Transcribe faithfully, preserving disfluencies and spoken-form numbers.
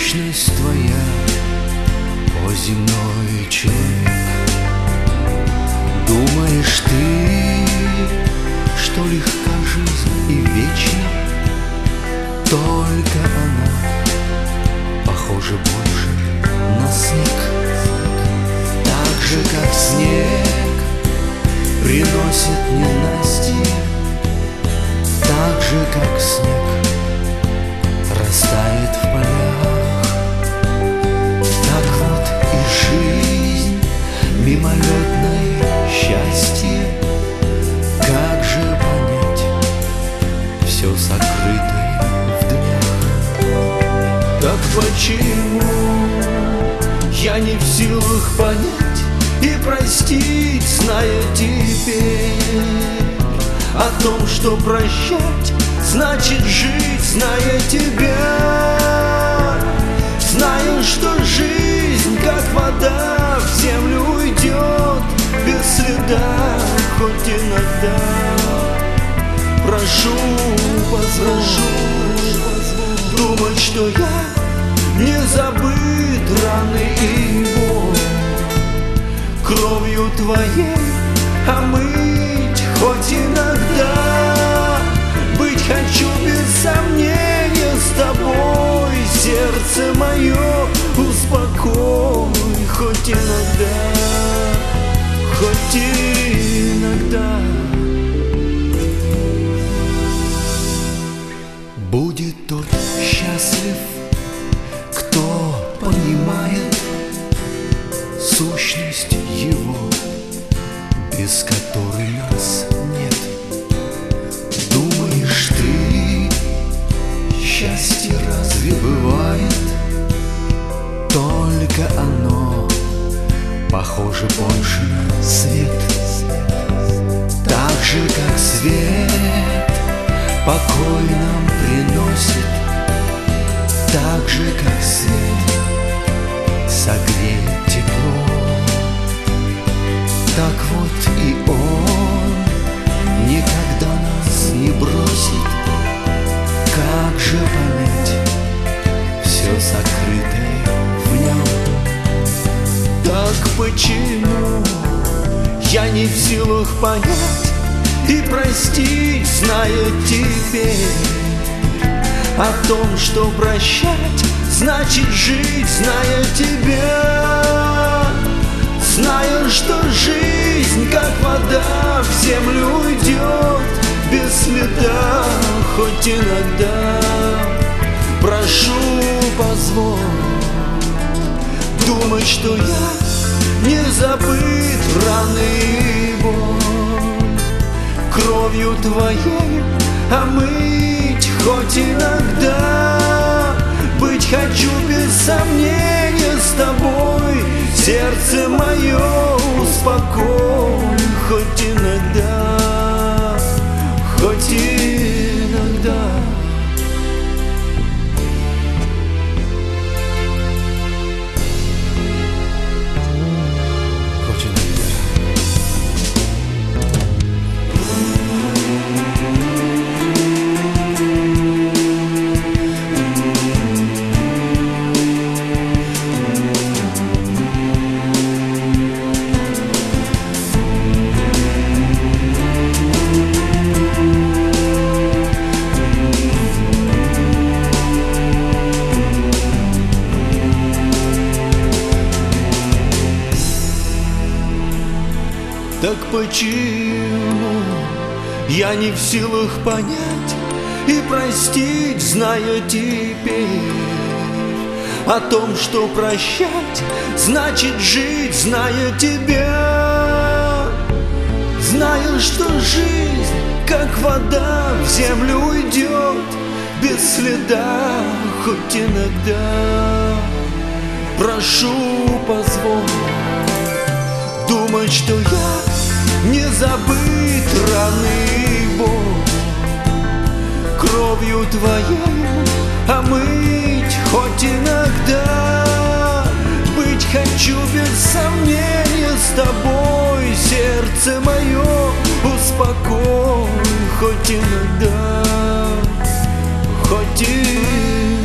сущность твоя, о земной человек. Думаешь ты, что легка жизнь и вечна, только она похожа больше на снег. Так же, как снег приносит ненастье, так же, как снег растает в полях. Так вот и жизнь, мимолетное счастье. Как же понять все сокрытое в днях? Так почему я не в силах понять и простить, зная теперь о том, что прощать значит жить, зная тебя. Знаю, что жизнь, как вода, в землю уйдет без следа. Хоть иногда прошу, позволь думать, что я не забыт раны и боль. Кровью твоей омыть хоть иногда. Быть хочу без сомнения с тобой. Сердце мое успокой хоть иногда, хоть иногда. Будет тот счастлив, кто понимает сущность его, без которой нас нет. Думаешь ты, счастье разве бывает? Только оно похоже больше на свет. Так же, как свет покой нам приносит, так же, как свет согреет тепло. Так вот и он никогда нас не бросит. Как же понять все сокрытое в нем? Так почему я не в силах понять и простить, зная теперь о том, что прощать значит жить, зная тебя. Знаю, что жизнь, как вода, в землю уйдет без следа. Хоть иногда прошу, позволь думать, что я не забыт раны и боль. Кровью твоей омыть хоть иногда. Быть хочу без сомнения с тобой. Сердце мое успокой хоть иногда, хоть иногда. Хоть иногда. Так почему я не в силах понять и простить, зная теперь о том, что прощать значит жить, зная тебя. Знаю, что жизнь, как вода, в землю уйдет без следа. Хоть иногда прошу, позволь думать, что я не забыт раны и боль. Кровью твоей омыть хоть иногда. Быть хочу без сомнения с тобой. Сердце мое успокой хоть иногда, хоть иногда.